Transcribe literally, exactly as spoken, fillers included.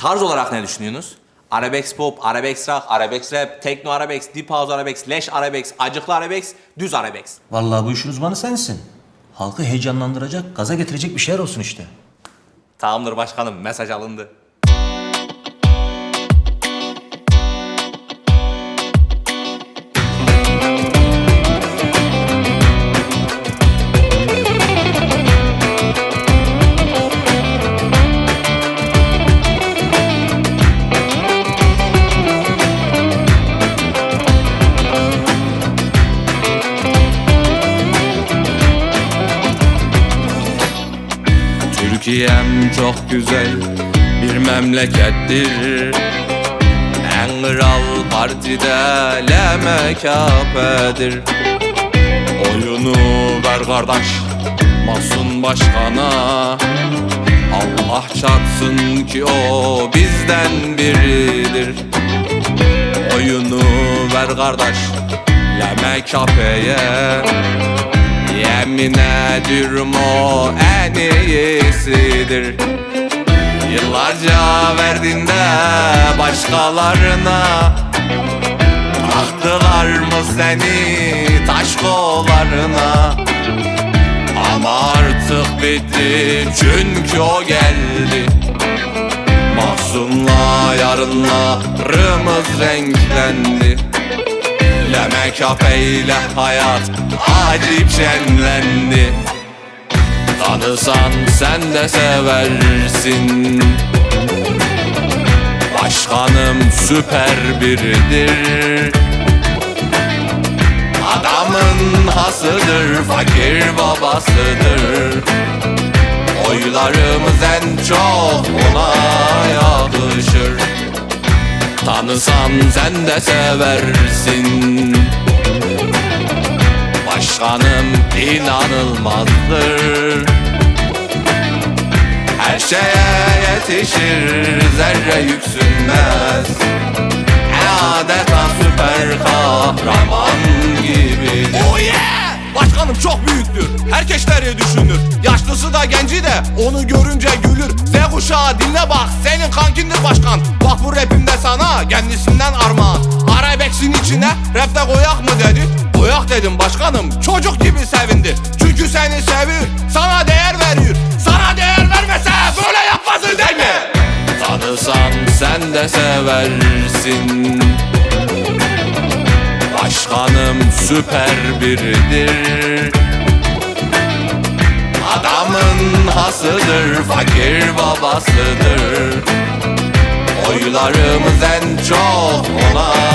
Tarz olarak ne düşünüyorsunuz? Arabesk pop, arabesk rock, arabesk rap, tekno arabesk, deep house arabesk, leş arabesk, acıklı arabesk, düz arabesk. Vallahi bu işin uzmanı sensin. Halkı heyecanlandıracak, gaza getirecek bir şeyler olsun işte. Tamamdır başkanım, mesaj alındı. Türkiye'm çok güzel bir memlekettir. En kral partide L M K P'dir. Oyunu ver kardeş Mahsun Başkan'a. Allah çarpsın ki o bizden biridir. Oyunu ver kardeş L M K P'ye. Yemin ediyorum o en iyisidir. Yıllarca verdiğinde başkalarına, taktılar mı seni taş kollarına. Ama artık bitti çünkü o geldi. Mahsun'la yarınlarımız renklendi. L M K P ile hayat acip şenlendi. Tanısan sen de seversin. Başkanım süper biridir. Adamın hasıdır, fakir babasıdır. Oylarımız en çok ona yakışır. Tanısan sen de seversin. Başkanım inanılmazdır. Her şeye yetişir, zerre yüksünmez. Adeta süper kahraman gibi. Oh yeah! Başkanım çok büyüktür, herkesleri düşünür. Yaşlısı da genci de onu görünce gülür. Z kuşağı dinle bak, senin kankindir başkan. Bak bu rapimde sana kendisinden armağan. Arabesk'in içine rap de koyak mı dedi. Koyak dedim başkanım, çocuk gibi sevindi. Çünkü seni seviyor, sana değer veriyor. Sana değer vermese böyle yapmazdı değil mi? Tanısan sen de seversin. Başkanım süper biridir. Adamın hasıdır, fakir babasıdır. Oylarımız en çok ona